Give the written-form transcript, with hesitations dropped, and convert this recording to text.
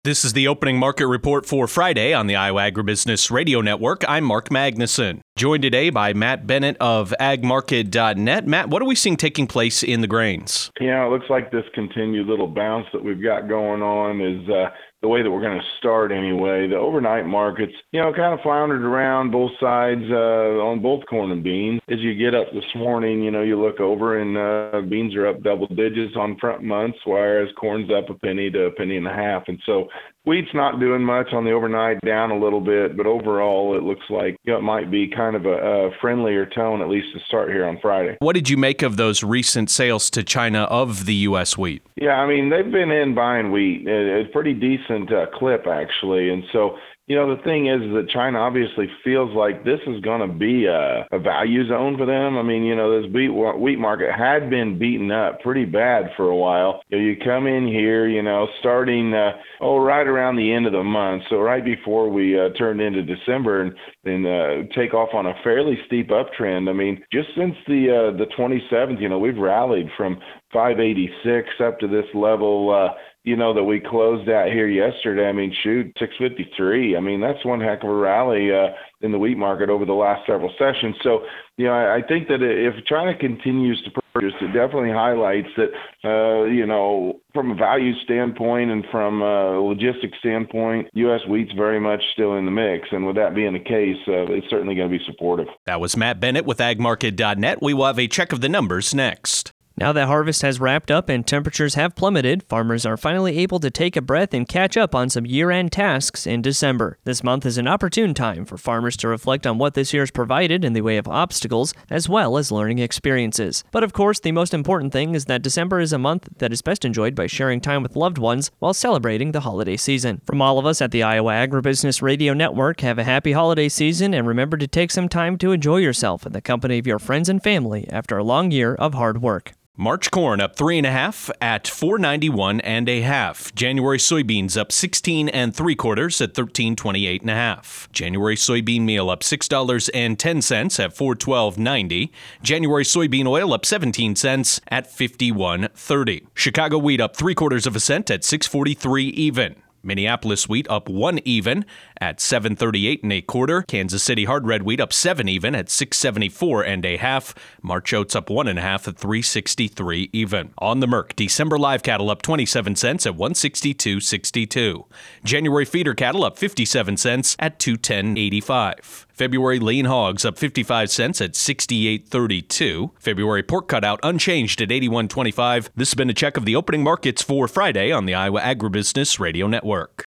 This is the opening market report for Friday on the Iowa Agribusiness Radio Network. I'm Mark Magnuson, joined today by Matt Bennett of agmarket.net. Matt, what are we seeing taking place in the grains? Yeah, it looks like this continued little bounce that we've got going on is the way that we're going to start anyway. The overnight markets, kind of floundered around both sides on both corn and beans. As you get up this morning, you look over and beans are up double digits on front months, whereas corn's up a penny to a penny and a half. And so wheat's not doing much on the overnight, down a little bit, but overall it looks like it might be kind of a friendlier tone, at least to start here on Friday. What did you make of those recent sales to China of the U.S. wheat? Yeah, they've been in buying wheat. It's a pretty decent clip, actually. And so, the thing is that China obviously feels like this is going to be a value zone for them. This wheat market had been beaten up pretty bad for a while. You come in here, starting right around the end of the month, so right before we turned into December and take off on a fairly steep uptrend. Just since the 27th, we've rallied from 586 up to this level that we closed out here yesterday. 653. That's one heck of a rally in the wheat market over the last several sessions. So, I think that if China continues to purchase, it definitely highlights that, from a value standpoint and from a logistics standpoint, U.S. wheat's very much still in the mix. And with that being the case, it's certainly going to be supportive. That was Matt Bennett with agmarket.net. We will have a check of the numbers next. Now that harvest has wrapped up and temperatures have plummeted, farmers are finally able to take a breath and catch up on some year-end tasks in December. This month is an opportune time for farmers to reflect on what this year has provided in the way of obstacles, as well as learning experiences. But of course, the most important thing is that December is a month that is best enjoyed by sharing time with loved ones while celebrating the holiday season. From all of us at the Iowa Agribusiness Radio Network, have a happy holiday season and remember to take some time to enjoy yourself in the company of your friends and family after a long year of hard work. March corn up 3.5 at $4.91 January soybeans up 16 3/4 at $13.28.5. January soybean meal up $6.10 at $4.12.90. January soybean oil up 17 cents at $51.30. Chicago wheat up 3/4 cent at $6.43 even. Minneapolis wheat up 1 even at $7.38 1/4. Kansas City hard red wheat up 7 even at $6.74 1/2. March oats up 1.5 at $3.63 even. On the Merc, December live cattle up 27 cents at $162.62. January feeder cattle up 57 cents at $210.85. February lean hogs up 55 cents at $68.32. February pork cutout unchanged at $81.25. This has been a check of the opening markets for Friday on the Iowa Agribusiness Radio Network.